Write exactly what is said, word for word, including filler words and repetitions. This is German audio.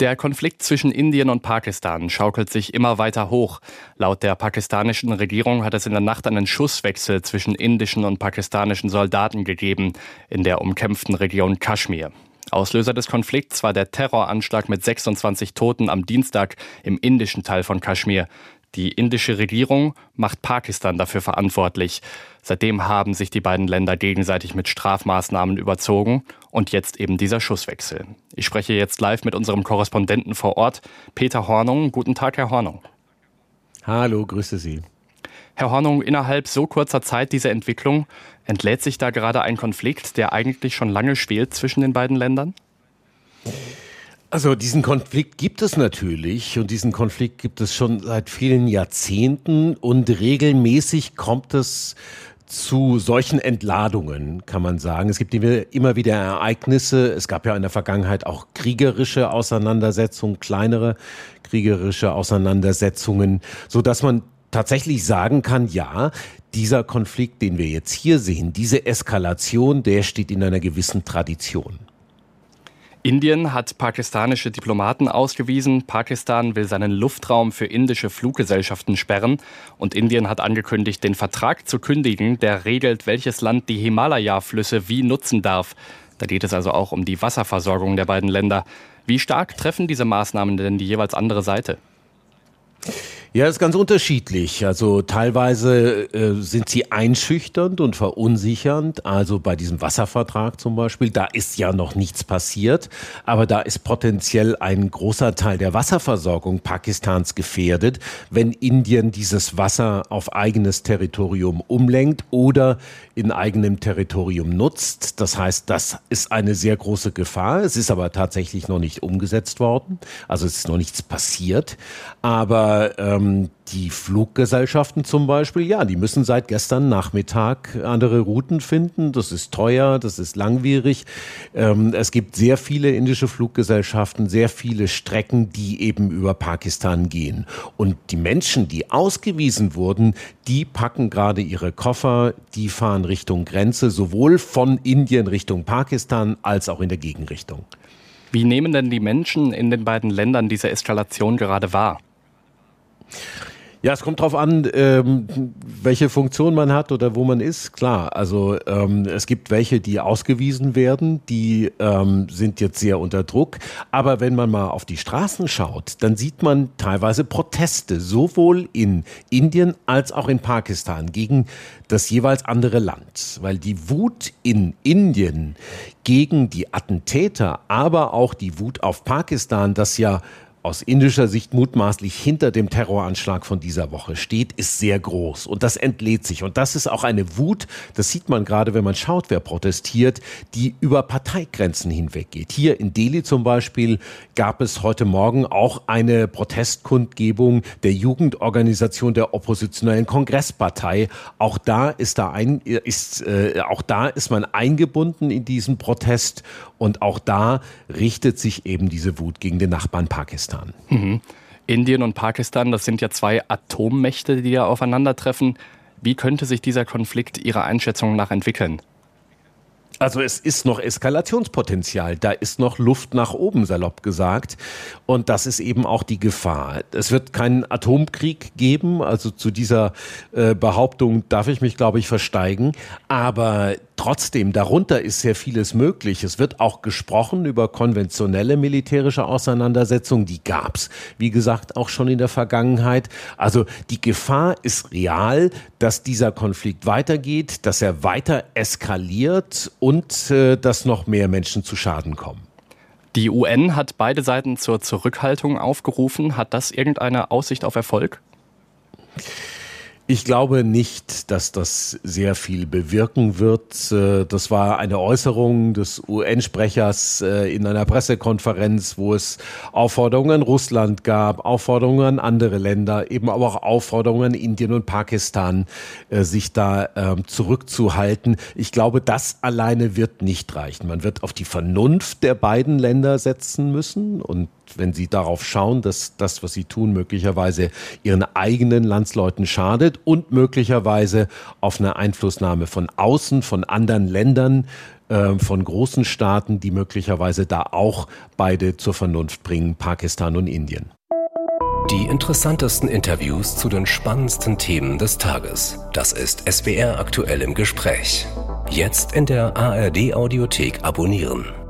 Der Konflikt zwischen Indien und Pakistan schaukelt sich immer weiter hoch. Laut der pakistanischen Regierung hat es in der Nacht einen Schusswechsel zwischen indischen und pakistanischen Soldaten gegeben in der umkämpften Region Kaschmir. Auslöser des Konflikts war der Terroranschlag mit sechsundzwanzig Toten am Dienstag im indischen Teil von Kaschmir. Die indische Regierung macht Pakistan dafür verantwortlich. Seitdem haben sich die beiden Länder gegenseitig mit Strafmaßnahmen überzogen und jetzt eben dieser Schusswechsel. Ich spreche jetzt live mit unserem Korrespondenten vor Ort, Peter Hornung. Guten Tag, Herr Hornung. Hallo, grüße Sie. Herr Hornung, innerhalb so kurzer Zeit dieser Entwicklung, entlädt sich da gerade ein Konflikt, der eigentlich schon lange schwelt zwischen den beiden Ländern? Also diesen Konflikt gibt es natürlich und diesen Konflikt gibt es schon seit vielen Jahrzehnten und regelmäßig kommt es zu solchen Entladungen, kann man sagen. Es gibt immer wieder Ereignisse. Es gab ja in der Vergangenheit auch kriegerische Auseinandersetzungen, kleinere kriegerische Auseinandersetzungen, so dass man tatsächlich sagen kann, ja, dieser Konflikt, den wir jetzt hier sehen, diese Eskalation, der steht in einer gewissen Tradition. Indien hat pakistanische Diplomaten ausgewiesen. Pakistan will seinen Luftraum für indische Fluggesellschaften sperren. Und Indien hat angekündigt, den Vertrag zu kündigen, der regelt, welches Land die Himalaya-Flüsse wie nutzen darf. Da geht es also auch um die Wasserversorgung der beiden Länder. Wie stark treffen diese Maßnahmen denn die jeweils andere Seite? Ja, ist ganz unterschiedlich. Also teilweise äh, sind sie einschüchternd und verunsichernd. Also bei diesem Wasservertrag zum Beispiel, da ist ja noch nichts passiert, aber da ist potenziell ein großer Teil der Wasserversorgung Pakistans gefährdet, wenn Indien dieses Wasser auf eigenes Territorium umlenkt oder in eigenem Territorium nutzt. Das heißt, das ist eine sehr große Gefahr. Es ist aber tatsächlich noch nicht umgesetzt worden. Also es ist noch nichts passiert. Aber ähm, die Fluggesellschaften zum Beispiel, ja, die müssen seit gestern Nachmittag andere Routen finden. Das ist teuer, das ist langwierig. Ähm, es gibt sehr viele indische Fluggesellschaften, sehr viele Strecken, die eben über Pakistan gehen. Und die Menschen, die ausgewiesen wurden, die packen gerade ihre Koffer, die fahren Richtung Grenze, sowohl von Indien Richtung Pakistan als auch in der Gegenrichtung. Wie nehmen denn die Menschen in den beiden Ländern diese Eskalation gerade wahr? Ja, es kommt drauf an, ähm, welche Funktion man hat oder wo man ist. Klar, also ähm, es gibt welche, die ausgewiesen werden, die ähm, sind jetzt sehr unter Druck. Aber wenn man mal auf die Straßen schaut, dann sieht man teilweise Proteste, sowohl in Indien als auch in Pakistan gegen das jeweils andere Land. Weil die Wut in Indien gegen die Attentäter, aber auch die Wut auf Pakistan, das ja aus indischer Sicht mutmaßlich hinter dem Terroranschlag von dieser Woche steht, ist sehr groß. Und das entlädt sich. Und das ist auch eine Wut, das sieht man gerade, wenn man schaut, wer protestiert, die über Parteigrenzen hinweggeht. Hier in Delhi zum Beispiel gab es heute Morgen auch eine Protestkundgebung der Jugendorganisation der oppositionellen Kongresspartei. Auch da ist, da ein, ist, äh, auch da ist man eingebunden in diesen Protest. Und auch da richtet sich eben diese Wut gegen den Nachbarn Pakistan. Mhm. Indien und Pakistan, das sind ja zwei Atommächte, die ja aufeinandertreffen. Wie könnte sich dieser Konflikt Ihrer Einschätzung nach entwickeln? Also es ist noch Eskalationspotenzial, da ist noch Luft nach oben, salopp gesagt. Und das ist eben auch die Gefahr. Es wird keinen Atomkrieg geben, also zu dieser äh, Behauptung darf ich mich, glaube ich, versteigen. Aber trotzdem, darunter ist sehr vieles möglich. Es wird auch gesprochen über konventionelle militärische Auseinandersetzungen, die gab's, wie gesagt, auch schon in der Vergangenheit. Also die Gefahr ist real, dass dieser Konflikt weitergeht, dass er weiter eskaliert und äh, dass noch mehr Menschen zu Schaden kommen. Die U N hat beide Seiten zur Zurückhaltung aufgerufen. Hat das irgendeine Aussicht auf Erfolg? Ich glaube nicht, dass das sehr viel bewirken wird. Das war eine Äußerung des U N-Sprechers in einer Pressekonferenz, wo es Aufforderungen an Russland gab, Aufforderungen an andere Länder, eben aber auch Aufforderungen an Indien und Pakistan, sich da zurückzuhalten. Ich glaube, das alleine wird nicht reichen. Man wird auf die Vernunft der beiden Länder setzen müssen und wenn sie darauf schauen, dass das, was sie tun, möglicherweise ihren eigenen Landsleuten schadet und möglicherweise auf eine Einflussnahme von außen, von anderen Ländern äh, von großen Staaten, die möglicherweise da auch beide zur Vernunft bringen, Pakistan und Indien. Die interessantesten Interviews zu den spannendsten Themen des Tages. Das ist S W R aktuell im Gespräch. Jetzt in der A R D Audiothek abonnieren.